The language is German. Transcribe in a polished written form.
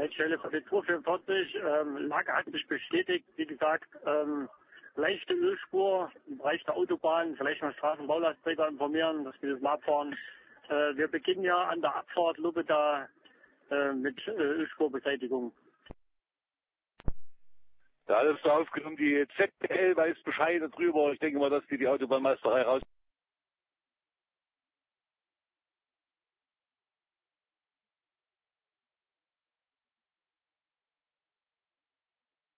Leitstelle für die 244. Lage hat sich bestätigt, wie gesagt, leichte Ölspur im Bereich der Autobahn, vielleicht noch Straßenbaulastträger informieren, dass wir das mal abfahren. Wir beginnen ja an der Abfahrt Lubeda mit Ölspurbeseitigung. Da alles so aufgenommen, die ZPL weiß Bescheid darüber. Ich denke mal, dass die Autobahnmeisterei raus